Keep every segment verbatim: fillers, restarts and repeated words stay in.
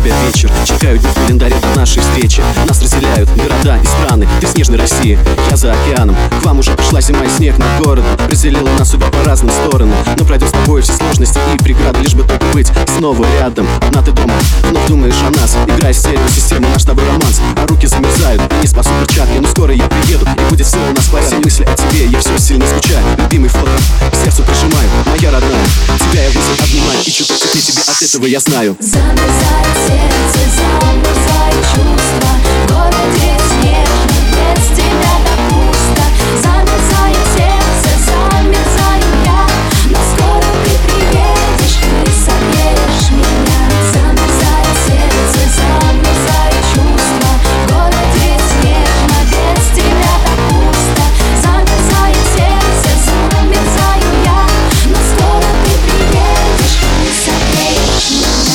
тебя вечер, чекаю дни в календаре до нашей встречи. Нас разделяют города и страны, ты в снежной России, я за океаном. К вам уже пришла зима и снег над городом, разделила нас судьба по разным сторонам. Но пройдем с тобой все сложности и преграды, лишь бы только быть снова рядом. Одна ты дома, вновь думаешь о нас, играя в стереосистему наш с тобой романс. А руки замерзают, не спасу перчатки, но скоро я приеду и будет все у нас в порядке. Мысли о тебе, я все сильно скучаю, любимый фото к сердцу прижимаю, моя родная. Тебя я буду обнимать и чуток теплее тебе от этого я знаю. Замерзает сердце, замерзают чувства, в городе снежно, без тебя так пусто. Замерзает сердце, замерзаю я, но скоро ты приедешь и согреешь меня. Замерзает сердце, замерзают чувства, в городе снежно, без тебя так пусто. Замерзает сердце, замерзаю я, но скоро ты приедешь и согреешь меня.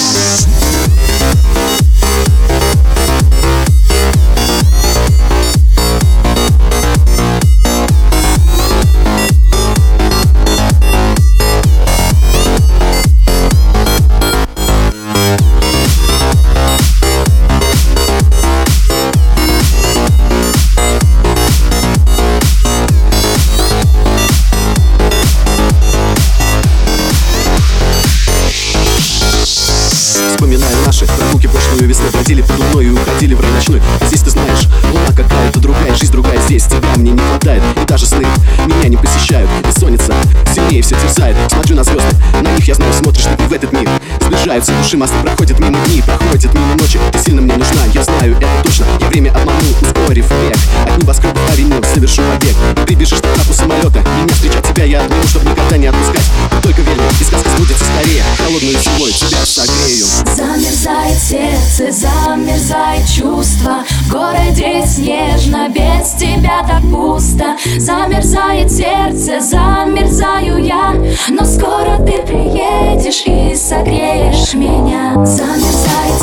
Вспоминаю наши прогулки прошлую весну, бродили под луной и уходили в рай ночной. А здесь ты знаешь, луна какая-то другая, жизнь другая здесь, тебя мне не хватает. И даже сны меня не посещают, бессонница сильнее все терзает. Смотрю на звезды, на них я знаю, смотришь ты в этот мир. Сближаются души, мосты, проходят мимо дни, проходят мимо ночи. Ты сильно мне нужна, я знаю это точно. Я время обманул, ускорив век. От небоскребов авеню совершу побег. И прибежишь на трапу самолета, меня встречать тебя я отменю, чтоб никогда не отпускать. Только верь мне, и сказка сбудется скорее, холодную зимой тебя согрею. Замерзает сердце, замерзает чувство, в городе снежно, без тебя так пусто. Замерзает сердце, замерзаю я, но скоро ты приедешь и согреешь меня. Замерзает